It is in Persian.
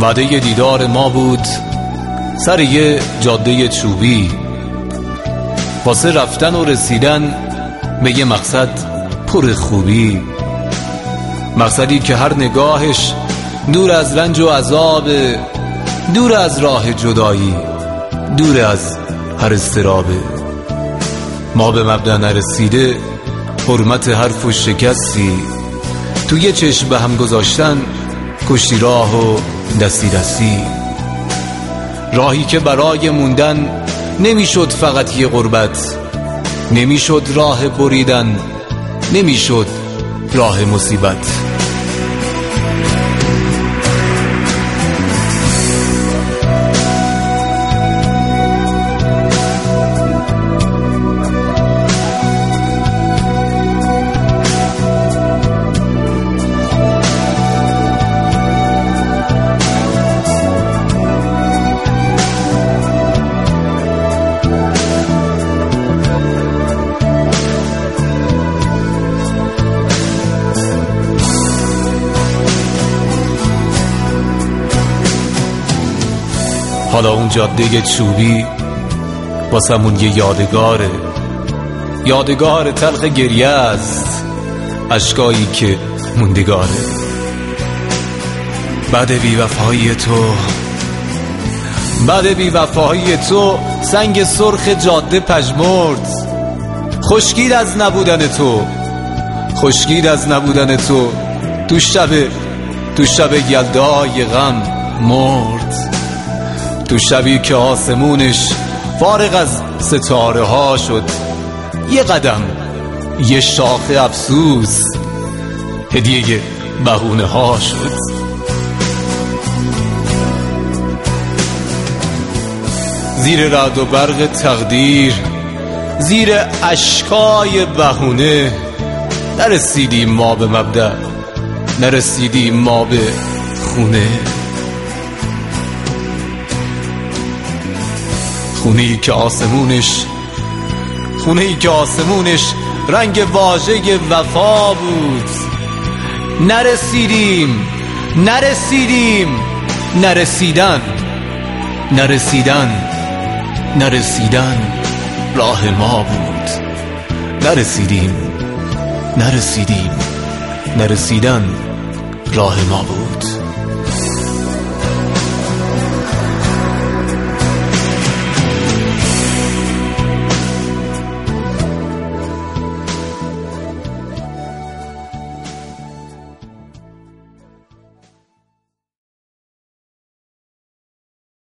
وعده دیدار ما بود سر یه جاده چوبی، واسه رفتن و رسیدن به یه مقصد پر خوبی، مقصدی که هر نگاهش دور از رنج و عذاب، دور از راه جدایی، دور از هر اضطرابه. ما به مبدا نرسیده حرمت حرف و شکستی، تو یه چشم به هم گذاشتن کشتی راه و دستی دستی، راهی که برای موندن نمیشد فقط یه غربت، نمیشد راه بریدن، نمیشد راه مصیبت. حالا اون جاده چوبی واسمون یه یادگاره، یادگار تلخ گریه است، اشکایی که موندگاره. بعد بی‌وفایی تو، بعد بی‌وفایی تو سنگ سرخ جاده پژمرد، خشکید از نبودن تو، خشکید از نبودن تو، تو شب یلدای غم مرد، تو شبی که آسمونش فارغ از ستاره ها شد، یه قدم یه شاخه افسوس هدیه بهونه ها شد. زیر رعد و برق تقدیر، زیر اشکای بهونه، نرسیدیم ما به مبدأ، نرسیدیم ما به خونه. خونه‌ای که آسمونش رنگ واژه وفا بود. نرسیدن راه ما بود. نرسیدن راه ما بود.